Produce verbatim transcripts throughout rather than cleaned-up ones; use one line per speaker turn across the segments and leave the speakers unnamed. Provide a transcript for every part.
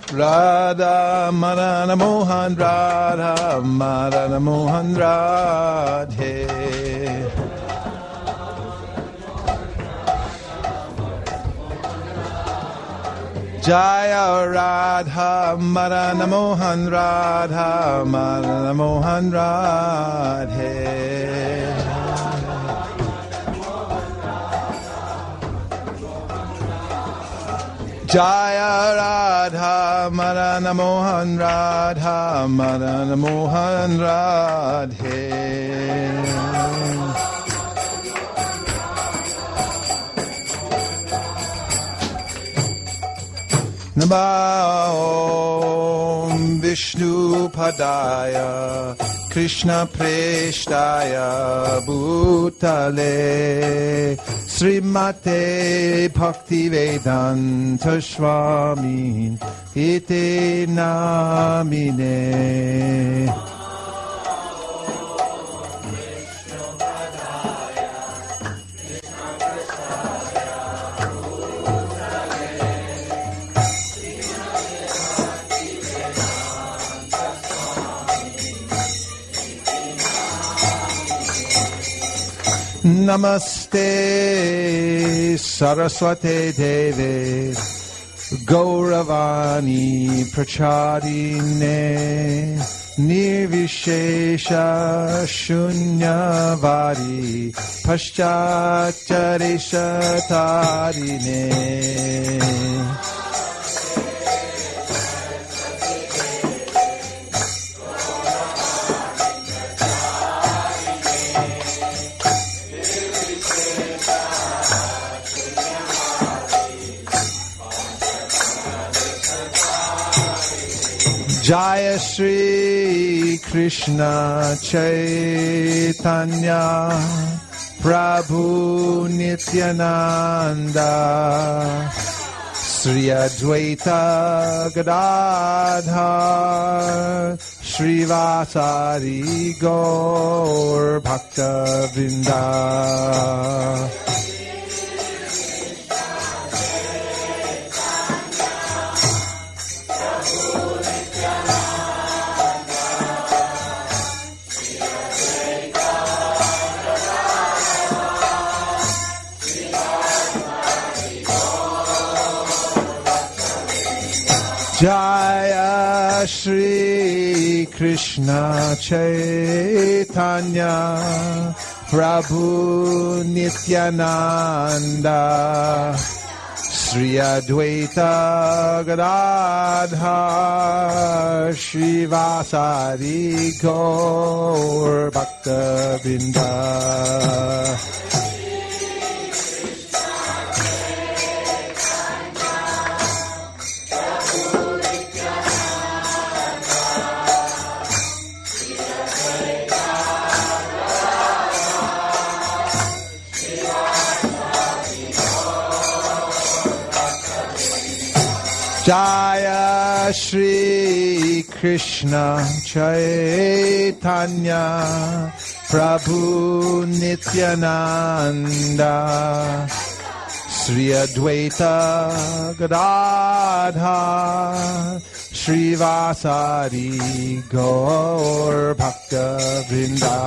Radha Madana Mohan Radha Madana Mohan Radhe Jaya Radha Madana Mohan Radha Madana Mohan Radhe Jaya Radha Madana Mohan Radha Madana Mohan Radhe Namo Vishnu Padaya Krishna Preshtaya Bhutale Srimate Bhaktivedanta Swami Iti Namine Namaste Saraswate Deve Gauravani Pracharine Nirvishesha Shunyavadi Paschatcharishatarine Jaya Shri Krishna Chaitanya Prabhu Nityananda Sri Advaita Gadadhar Srivasari Gaur Bhakta Vrinda Jaya Shri Krishna Chaitanya Prabhu Nityananda Sri Advaita Gadadhar Srivasari Gaur Bhakta Vrinda Jaya Shri Krishna Chaitanya Prabhu Nityananda Sri Advaita Gadadhar Srivasari Gaur Bhakta Vrinda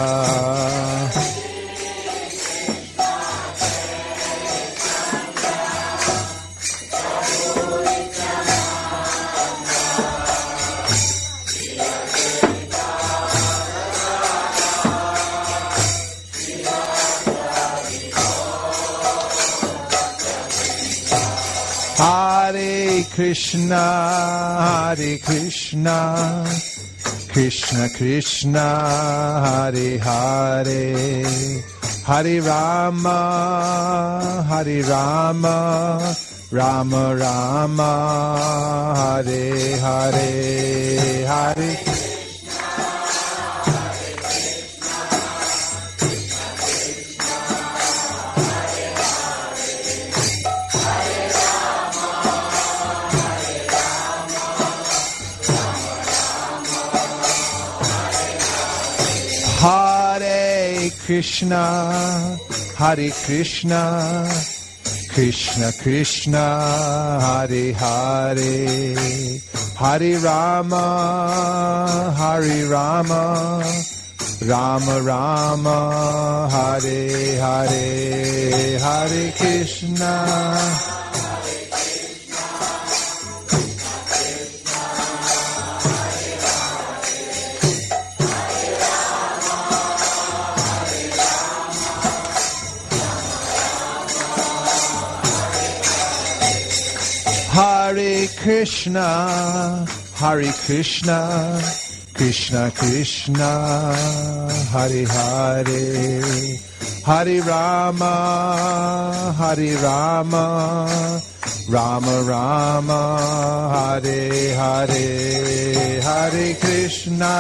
Hare Krishna, Hare Krishna, Krishna Krishna, Hare Hare, Hare Rama, Hare Rama, Rama Rama, Hare Hare, Hare Hare Krishna, Hare Krishna, Krishna Krishna, Hare Hare, Hare Rama, Hare Rama, Rama Rama, Hare Hare, Hare Krishna, Hare Krishna, Hare Krishna, Krishna Krishna, Hare Hare, Hare Rama, Hare Rama, Rama Rama, Hare Hare, Hare Krishna,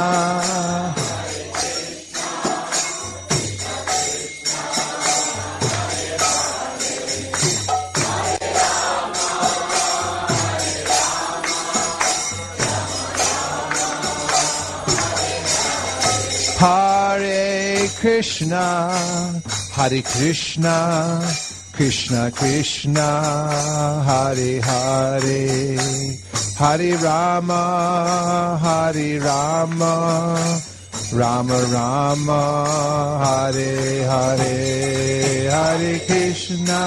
Hare Krishna, Hare Krishna, Krishna Krishna, Hare Hare, Hare Rama, Hare Rama, Rama Rama, Hare Hare, Hare Krishna,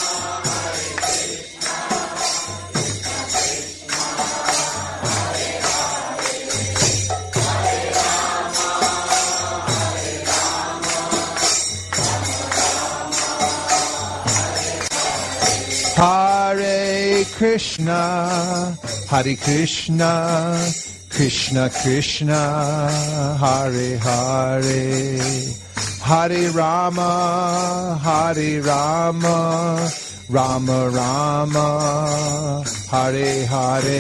Hare Krishna, Hare Krishna, Krishna Krishna, Hare Hare, Hare Rama, Hare Rama, Rama Rama, Hare Hare.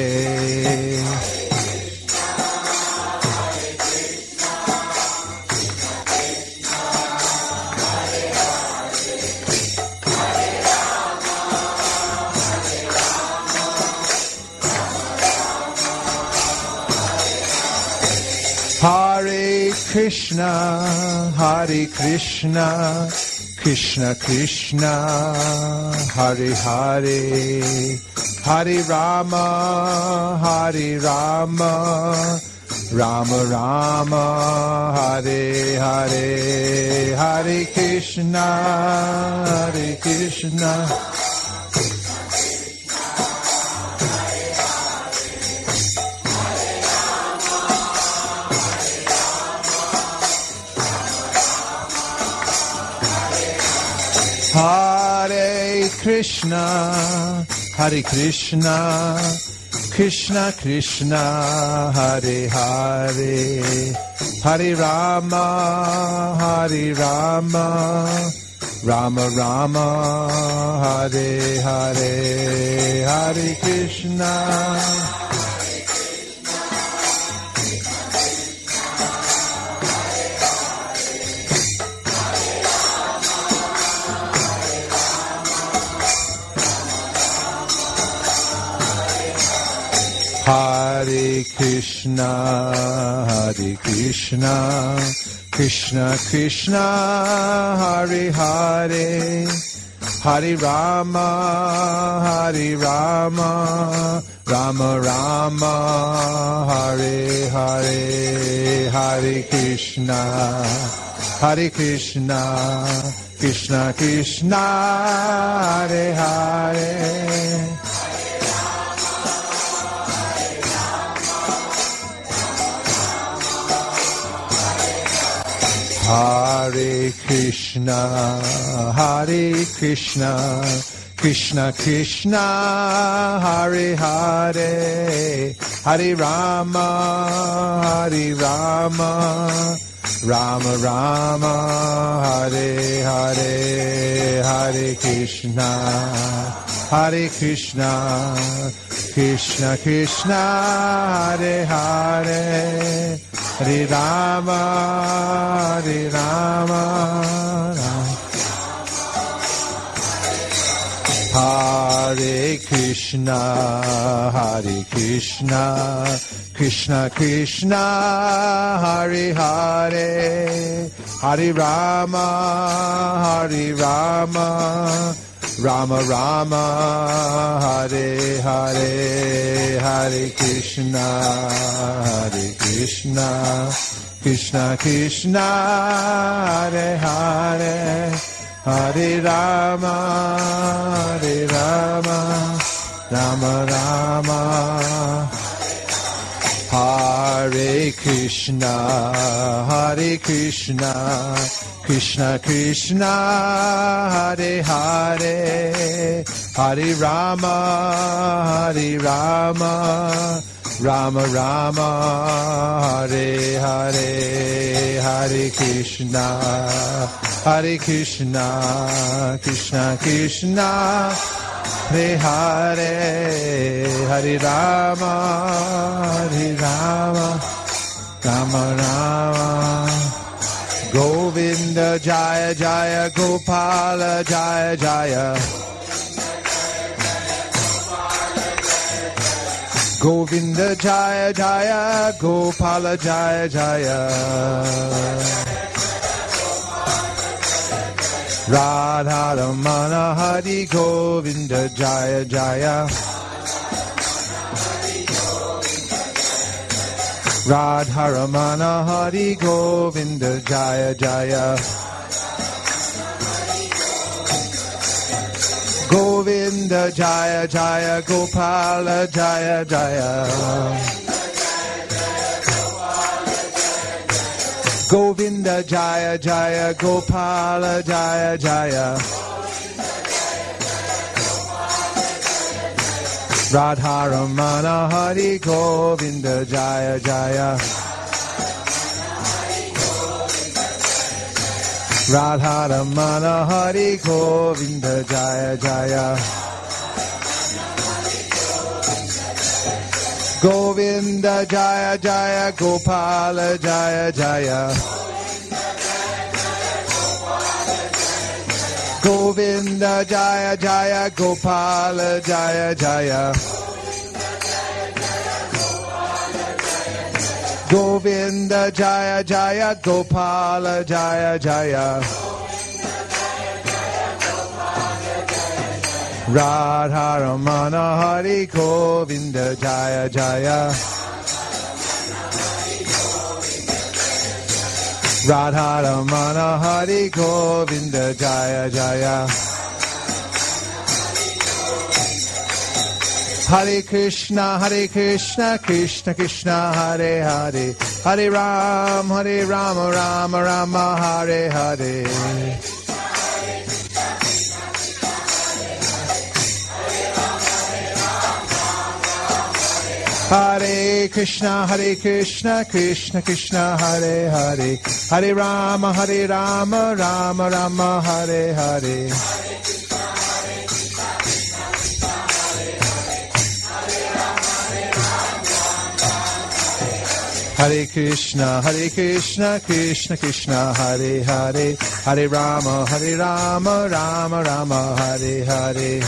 Hare Krishna, Hare Krishna, Krishna Krishna, Hare Hare, Hare Rama, Hare Rama, Rama Rama, Hare Hare, Hare Krishna, Hare Krishna, Hare Krishna, Hare Krishna, Krishna Krishna, Hare Hare, Hare Rama, Hare Rama, Rama Rama, Hare Hare, Hare Krishna, Hare Krishna, Hare Krishna, Krishna Krishna, Hare Hare, Hare Rama, Hare Rama, Rama Rama, Hare Hare, Hare Krishna, Hare Krishna, Krishna Krishna, Hare Hare, Hare Krishna, Hare Krishna, Krishna Krishna, Hare Hare, Hare Rama, Hare Rama, Rama Rama, Hare Hare, Hare Krishna, Hare Krishna, Krishna Krishna, Hare Hare, Hare Rama, Hare Rama, Hare Krishna, Hare Krishna, Krishna Krishna, Hare Hare, Hare Rama, Hare Rama, Rama Rama, Hare Hare, Hare Krishna, Hare Krishna, Krishna Krishna, Hare Hare, Hare Rama, Hare Rama, Rama Rama, Hare Krishna, Hare Krishna, Krishna Krishna, Hare Hare, Hare Rama, Hare Rama, Rama Rama, Hare Hare, Hare Krishna, Hare Krishna, Krishna Krishna, Hare Hare, Hare Rama, Hare Rama, Rama Rama. Govinda Jaya Jaya Gopala Jaya Jaya. Govinda Jaya Jaya Gopala Jaya Jaya. Radha Ramana Hari Govinda Jaya Jaya. Radha Ramana Hari Govinda Jaya Jaya. Govinda Jaya Jaya Gopala Jaya Jaya. Govinda Jaya Jaya Gopala Jaya Jaya. Radha Ramana Hari Govinda Jaya Jaya. Radha Ramana Hari Govinda Jaya Jaya. Govinda Jaya Jaya Gopala Jaya Jaya. Govinda Jaya Jaya Gopala Jaya Jaya. Govinda Jaya Jaya Gopala Jaya Jaya. Radha Ramana Hari Govinda Jaya Jaya. Radha Ramana Hari Govinda Jaya Jaya. Hare Krishna, Hare Krishna, Krishna Krishna, Hare Hare, Hare Ram, Hare Rama, Rama Rama, Hare Hare. Hare Krishna, Hare Krishna, Krishna Krishna, Hare Hare, Hare Rama, Hare Rama, Rama Rama, Hare Hare. Hare Krishna, Hare Krishna, Krishna Krishna, Hare Hare, Hare Rama, Hare Rama, Rama Rama, Hare Hare.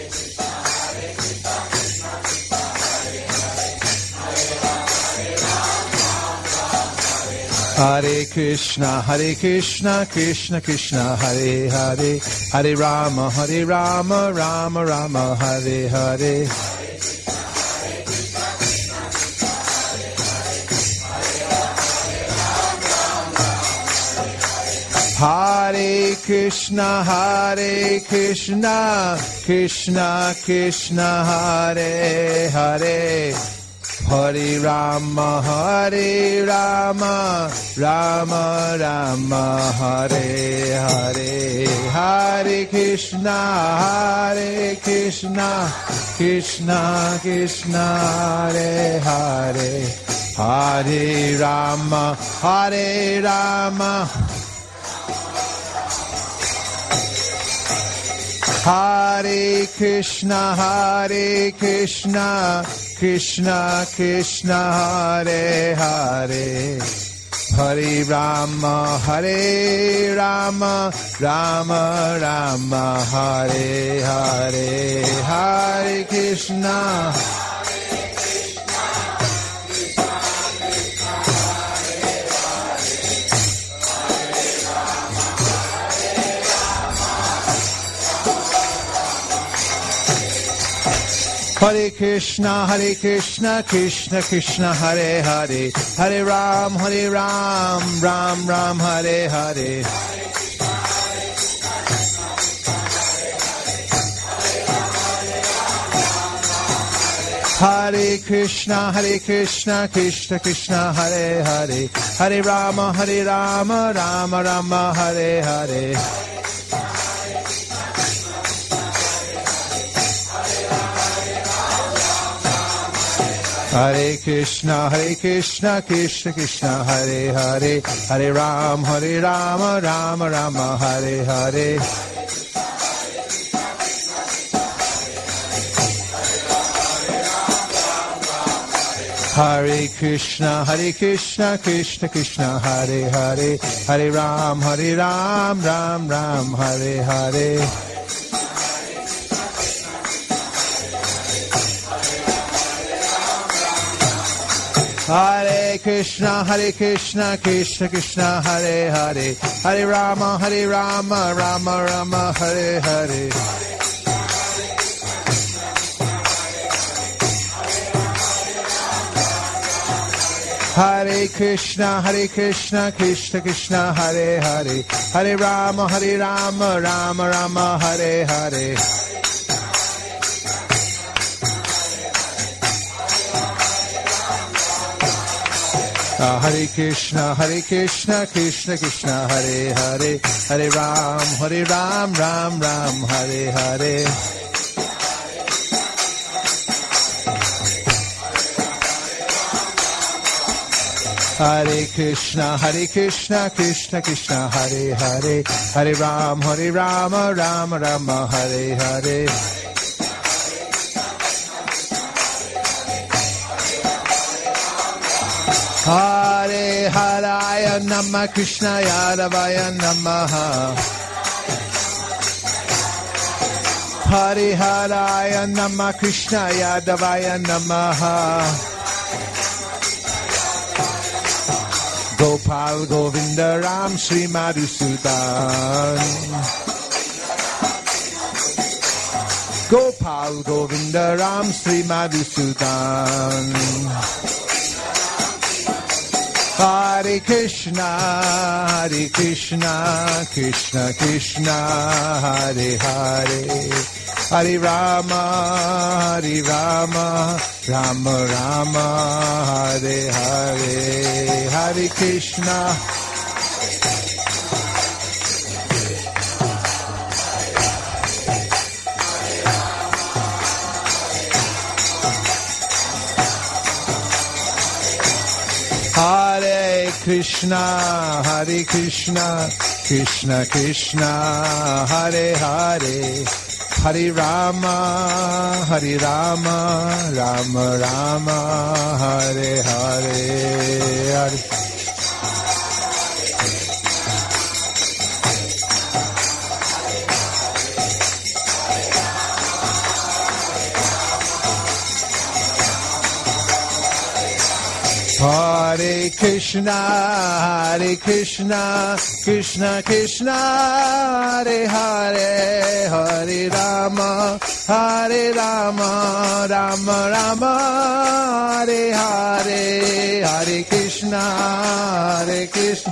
Hare Krishna, Hare Krishna, Krishna Krishna, Hare Hare, Hare Rama, Hare Rama, Rama Rama, Hare Hare. Hare Krishna, Hare Krishna, Krishna Krishna, Hare Hare, Hare Rama, Hare Rama, Rama Rama, Hare Hare. Hare Krishna, Hare Krishna, Krishna Krishna, Hare Hare, Hare Rama, Hare Rama, Hare Krishna, Hare Krishna, Krishna Krishna, Hare Hare, Hare Rama, Hare Rama, Rama Rama, Hare Hare. Hare Krishna, Hare Krishna, Hare Krishna, Krishna Krishna, Hare Hare, Hare Ram, Hare Ram, Ram Ram, Hare Hare. Hare Krishna, Hare Krishna, Krishna Krishna, Hare Hare, Hare Rama, Hare Rama, Rama Rama, Hare Hare. Hare Krishna, Hare Krishna, Krishna Krishna, Hare Hare, Hare Ram, Hare Rama, Rama Rama, Hare Hare. Hare Krishna, Hare Krishna, Krishna Krishna, Hare Hare, Hare Ram, Hare Ram, Ram Ram, Hare Hare. Hare Krishna, Hare Krishna, Krishna Krishna, Hare Hare, Hare Rama, Hare Rama, Rama Rama, Hare Hare. Hare Krishna, Hare Krishna, Krishna Krishna, Hare Hare, Hare Rama, Hare Rama, Rama Rama, Hare Hare. Uh, Hare Krishna, Hare Krishna, Krishna Krishna, Hare Hare, Hare Ram, Hare Ram, Ram Ram, Hare Hare. Hare Krishna, Hare Krishna, Krishna Krishna, Hare Hare, Hare Ram, Hare Rama, Rama Rama, Hare Hare. Hare Haraya Namah Krishna Yadavaya Namaha. Hare Haraya Namah Krishna Yadavaya Namaha. Gopal Govinda Ram Sri Madhusudan. Gopal Govinda Ram Sri Madhusudan. Hare Krishna, Hare Krishna, Krishna Krishna, Hare Hare, Hare Rama, Hare Rama, Rama Rama, Hare Hare, Hare Krishna. Hare Krishna, Hare Krishna, Krishna Krishna, Hare Hare, Hare Rama, Hare Rama, Rama Rama, Hare Hare, Hare. Hare Krishna, Hare Krishna, Krishna Krishna, Hare Hare, Hare Rama, Hare Rama, Rama Rama, Hare Hare, Hare Krishna, Hare Krishna.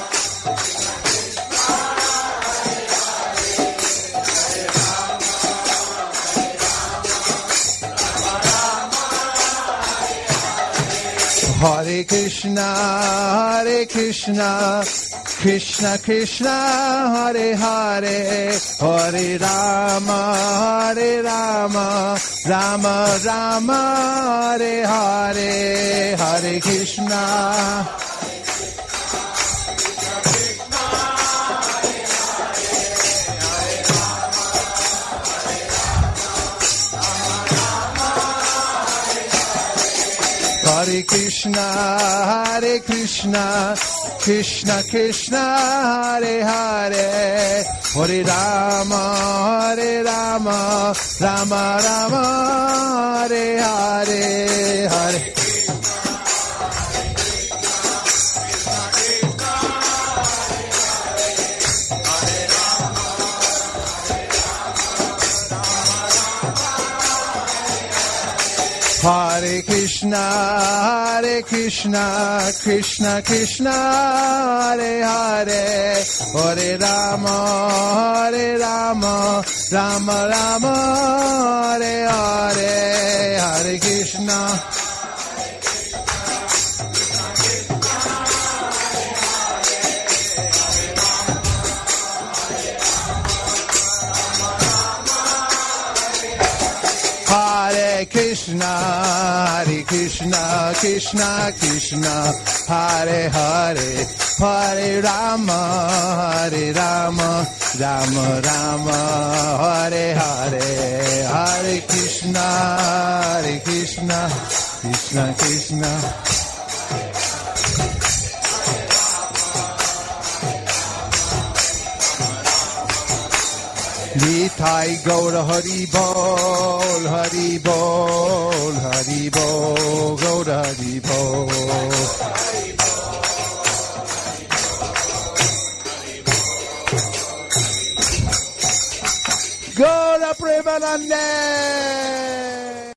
Hare Krishna, Hare Krishna, Krishna Krishna, Hare Hare, Hare Rama, Hare Rama, Rama Rama, Hare Hare, Hare Krishna. Hare Krishna, Hare Krishna, Krishna Krishna, Hare Hare, Hare Rama, Hare Rama, Rama Rama, Hare Hare, Hare. Krishna, Hare Krishna, Krishna Krishna, Hare Hare, Hare Rama, Hare Rama, Rama Rama, Hare Hare, Hare Krishna. Hare Krishna, Hare Krishna, Krishna Krishna, Hare Hare, Hare Rama, Hare Rama, Rama Rama, Hare Hare, Hare Krishna, Hare Krishna, Krishna Krishna. Nitai Gaura Hari Bol, Hari Bol, Hari Bol, Gaura Hari Bol. Gaura Premanande.